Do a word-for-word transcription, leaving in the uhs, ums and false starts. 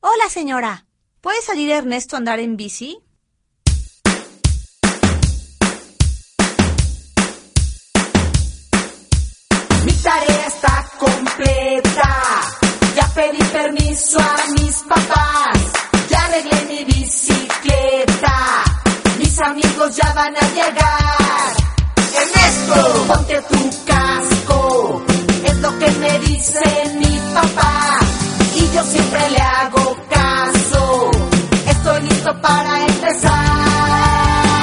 Hola, señora. ¿Puede salir Ernesto a andar en bici? Mi tarea está completa. Ya pedí permiso a mis papás. Ya arreglé mi bicicleta. Mis amigos ya van a llegar. Ernesto, ponte tu casco. Es lo que me dicen mis